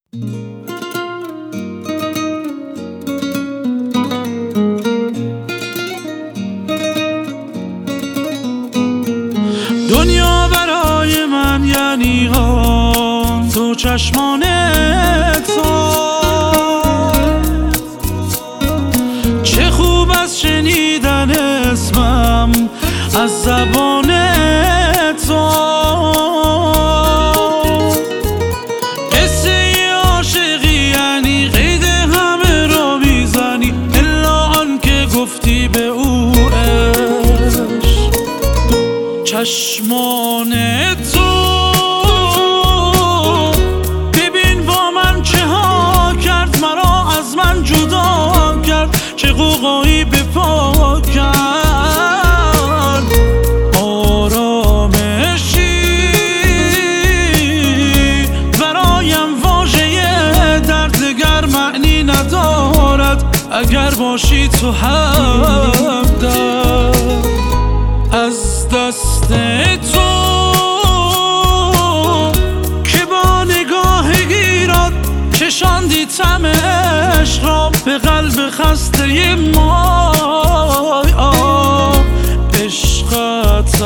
دنیا برای من یعنی آن دو چشمان تو، چه خوب از شنیدن اسمم از زبان تو. قصه عاشقی یعنی قید همه را میزنی، الا آن که گفتی به او عشق. چشمان تو ببین با من چه ها کرد، مرا از من جدا کرد، چه غوغایی به پا کرد. آرامشی برایم واژه دردگر معنی ندارد اگر باشی تو همدم. از دست تو که با نگاه گیرات چشاندی طعم عشق را به قلب خسته ما. عشقت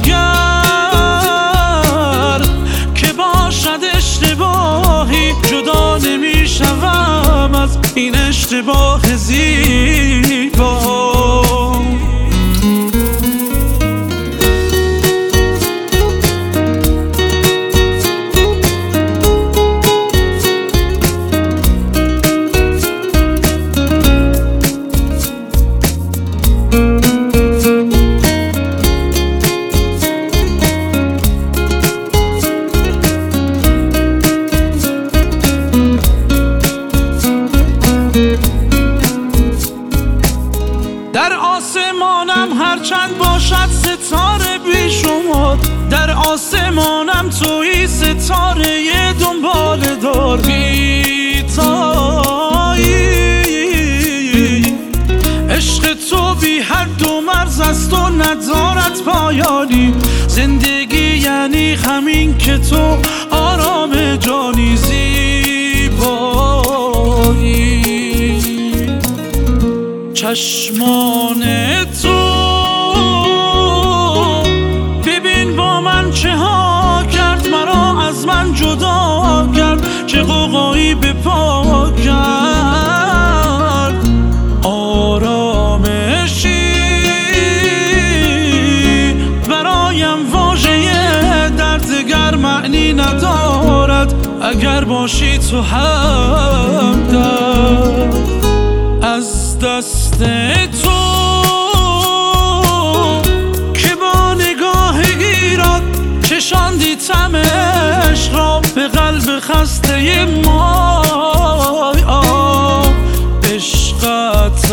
اگر که باشد اشتباهی، جدا نمی شوم از این اشتباه زیبا. در آسمانم هرچند باشد ستاره بیشمار، در آسمانم تویی ستاره دنبال دار بیتایی. عشق تو بی حد و مرز است و ندارد پایانی، زندگی یعنی همین که تو آرام جانی زیبایی. چشمان تو ببین با من چه ها کرد، مرا از من جدا کرد، چه غوغایی به پا کرد. آرامشی برایم واژه دردگر معنی ندارد اگر باشی تو همدم. از دست تو که با نگاه گیرات چشاندی طعم عشق را به قلب خسته ما. عشقت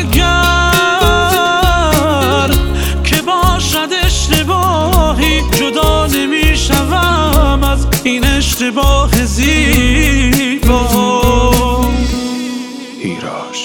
اگر که باشد اشتباهی، جدا نمی شوم از این اشتباه زیبا. ایرج